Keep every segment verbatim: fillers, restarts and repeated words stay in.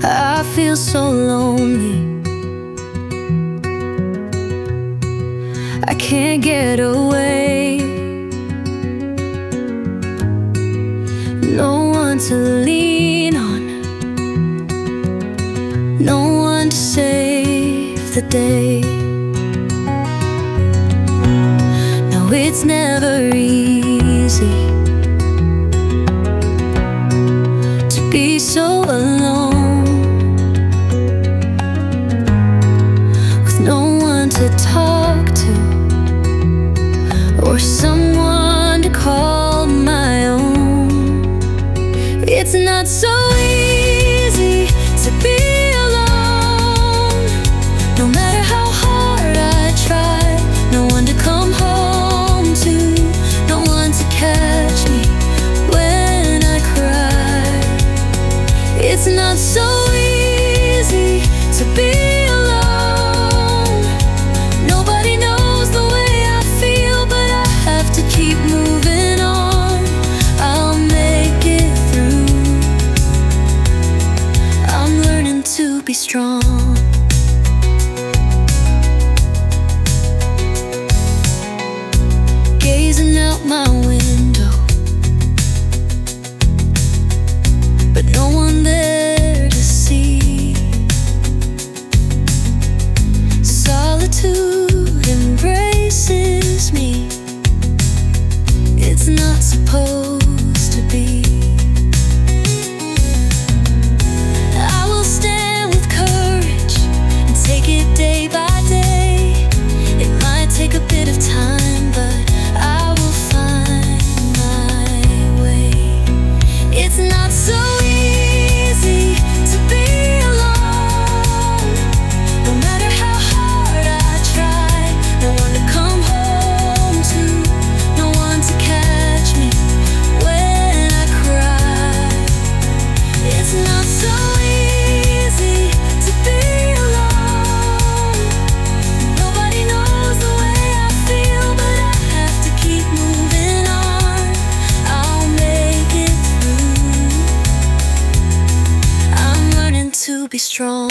I feel so lonely. I can't get away. No one to lean on, no one to save the day. No, it's never easy to be so alone, with no one to talk to or someone to call my own. It's not so easy to be alone. No matter how hard I try, no one to come home to, no one to catch me when I cry. It's not so easy to be alone. Nobody knows the way I feel, but I have to keep moving on. I'll make it through. I'm learning to be strong. Gazing out my window, but no one there to see. Solitude embraces me. It's not supposed to be. I will stand with courage and take it day by day. It might take a bit of time, but I will find my way. It's not so easy to be alone. No matter how hard I try, no one to come home to, no one to catch me when I cry. It's not so easy to be alone. Nobody knows the way I feel, but I have to keep moving on. I'll make it through. I'm learning to be strong.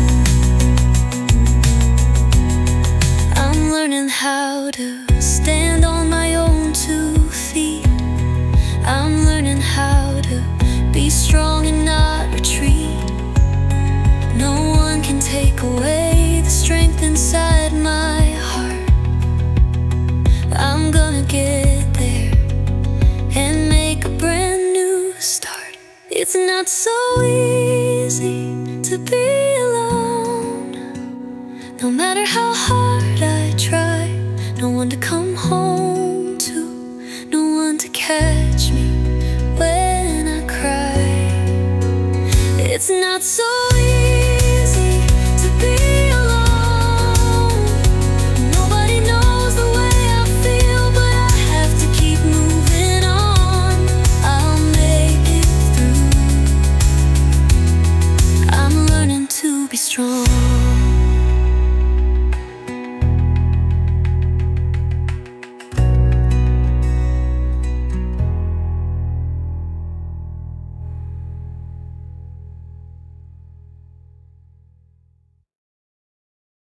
I'm learning how to stand on my own two feet. I'm learning how to be strong and not retreat. No one can take away the strength inside my heart. I'm gonna get there and make a brand new start. It's not so easy to be alone. No matter how hard I try, no one to come home to, no one to catch me when I cry. It's not so